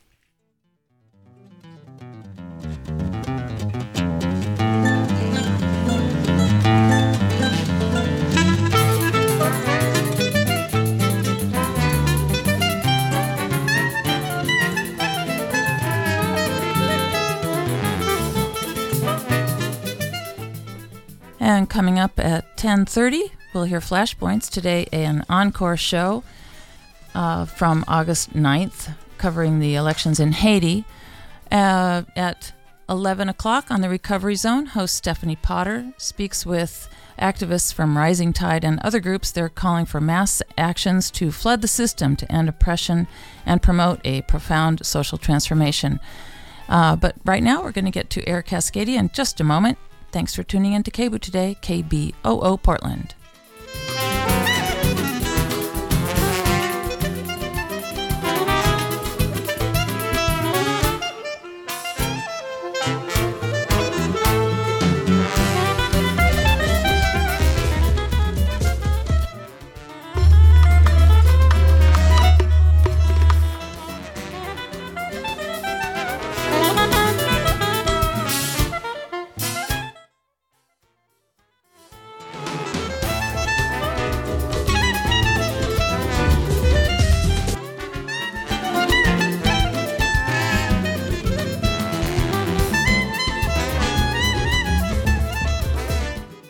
And coming up at ten thirty, we'll hear Flashpoints. Today, an encore show uh, from August ninth, covering the elections in Haiti. Uh, at eleven o'clock on the Recovery Zone, host Stephanie Potter speaks with activists from Rising Tide and other groups. They're calling for mass actions to flood the system to end oppression and promote a profound social transformation. Uh, but right now, we're going to get to Air Cascadia in just a moment. Thanks for tuning in to K B O O today, K B O O Portland.